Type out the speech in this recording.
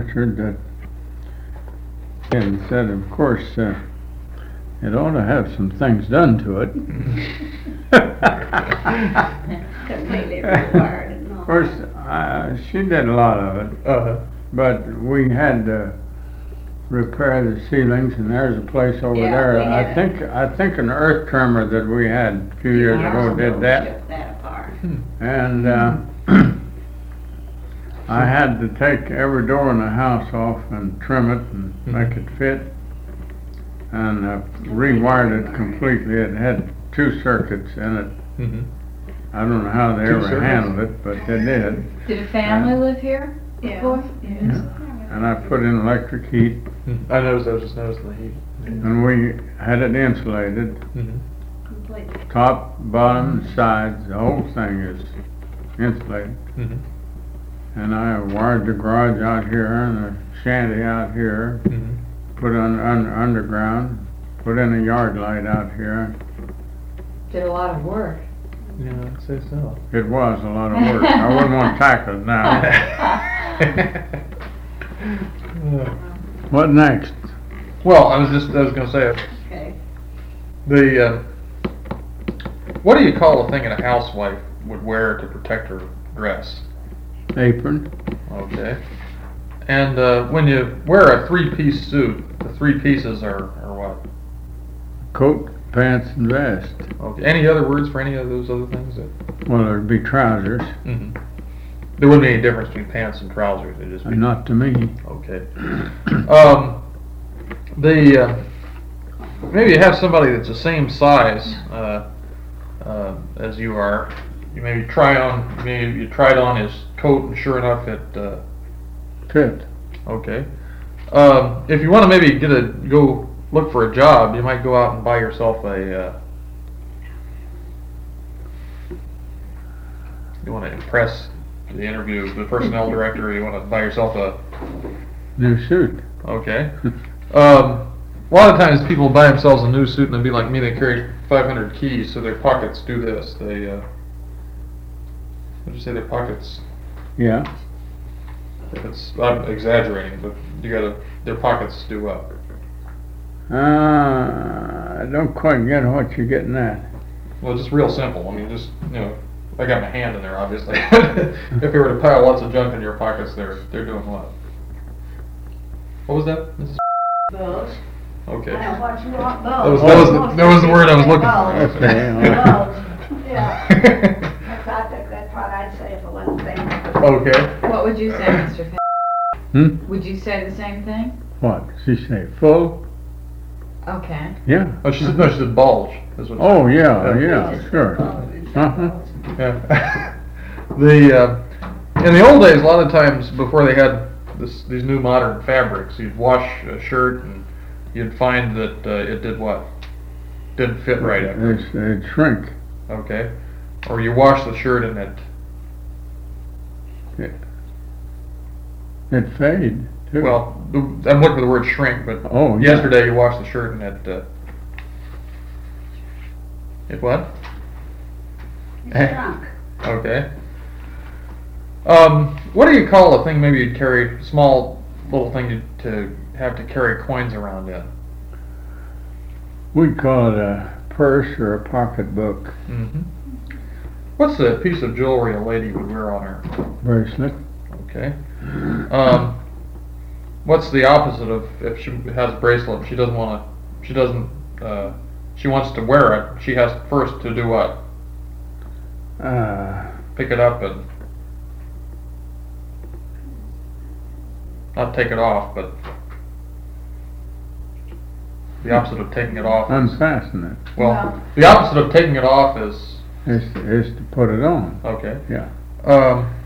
Richard, that and said, of course, it ought to have some things done to it. Completely rewired and all. Of course, she did a lot of it, but we had to repair the ceilings, and there's a place over Yeah, there. we had I think an earth trimmer that we had a few years ago did that, Strip that apart. and I had to take every door in the house off and trim it and make it fit, and rewired it completely. It had 2 circuits in it. I don't know how they ever circuits? handled it, but they did. Did a family live here before? Yeah. And I put in electric heat, I was just noticing the heat. and we had it insulated, Completely. top, bottom, sides, the whole thing is insulated. And I wired the garage out here and the shanty out here, put on underground, put in a yard light out here. Did a lot of work. Yeah, I'd say so. It was a lot of work. I wouldn't want to tackle it now. What next? Well, I was gonna say, Okay. what do you call a thing that a housewife would wear to protect her dress? Apron. Okay. And when you wear a 3-piece suit, the 3 pieces are what? Coat, pants, and vest. Okay. Any other words for any of those other things? Well, there'd be trousers. There wouldn't be any difference between pants and trousers. It'd just be Not to me. okay. Maybe you have somebody that's the same size as you are. You maybe tried on his coat, and sure enough, it Fit. okay. If you want to maybe go look for a job, you might go out and buy yourself a. You want to impress the the personnel director. You want to buy yourself a. New suit. Okay. A lot of times people buy themselves a new suit and they'd be like me, they carry 500 keys, so their pockets do this. What'd you say, their pockets? Yeah. I'm exaggerating, but their pockets do what? I don't quite get what you're getting at. Well, just real simple. I mean, I got my hand in there, obviously. If you were to pile lots of junk in your pockets, they're doing what? What was that, Mrs. Bulge. Okay. I know what you want, That bulge. was the word I was looking Bulge. for. Bulge. Yeah. That's what I'd say if it wasn't thing. Okay. What would you say, Mr. Hmm? Would you say the same thing? What? She say full? Okay. Yeah. Oh, she said bulge. Is what Oh, yeah, sure. Uh-huh. Yeah. In the old days, a lot of times before they had these new modern fabrics, you'd wash a shirt and you'd find that it did what? Didn't fit right after. It'd shrink. Okay. Or you wash the shirt and It'd fade, too. well, I'm looking for the word shrink, but Oh, yeah. yesterday you washed the shirt and it what? It's shrunk. Okay. What do you call a thing maybe you'd carry, small little thing to have to carry coins around in? We'd call it a purse or a pocketbook. What's the piece of jewelry a lady would wear on her? Bracelet. Okay. What's the opposite of if she has a bracelet? She wants to wear it. She has first to do what? Pick it up and not take it off, but the opposite of taking it off. Unfasten it. Well, the opposite of taking it off is Is to put it on. okay. Yeah.